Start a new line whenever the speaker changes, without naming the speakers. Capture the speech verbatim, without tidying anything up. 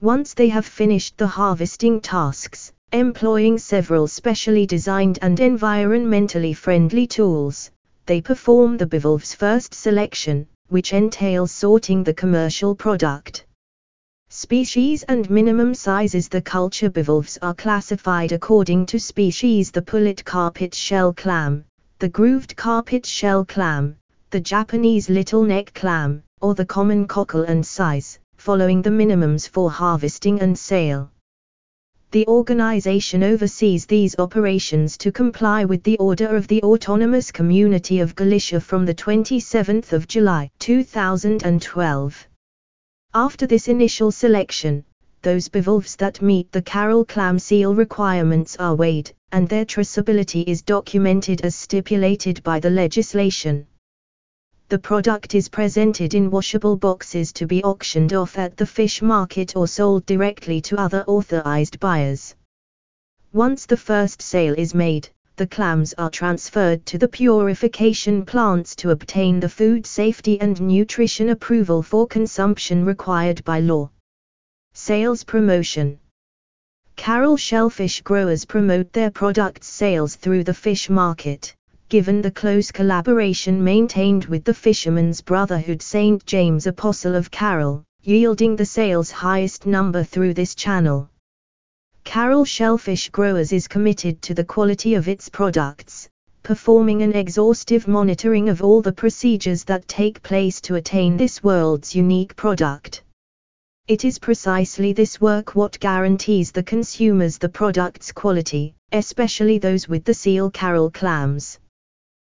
Once they have finished the harvesting tasks, employing several specially designed and environmentally friendly tools, they perform the bivalve's first selection, which entails sorting the commercial product. Species and minimum sizes. The culture bivalves are classified according to species: the pullet carpet shell clam, the grooved carpet shell clam, the Japanese little neck clam, or the common cockle, and size, following the minimums for harvesting and sale. The organization oversees these operations to comply with the order of the Autonomous Community of Galicia from the twenty-seventh of July two thousand twelve. After this initial selection, those bivalves that meet the Carroll clam seal requirements are weighed, and their traceability is documented as stipulated by the legislation. The product is presented in washable boxes to be auctioned off at the fish market or sold directly to other authorized buyers. Once the first sale is made, the clams are transferred to the purification plants to obtain the food safety and nutrition approval for consumption required by law. Sales promotion. Carroll shellfish growers promote their products' sales through the fish market, given the close collaboration maintained with the Fishermen's Brotherhood Saint James Apostle of Carroll, yielding the sales highest number through this channel. Carroll Shellfish Growers is committed to the quality of its products, performing an exhaustive monitoring of all the procedures that take place to attain this world's unique product. It is precisely this work what guarantees the consumers the product's quality, especially those with the seal Carroll clams.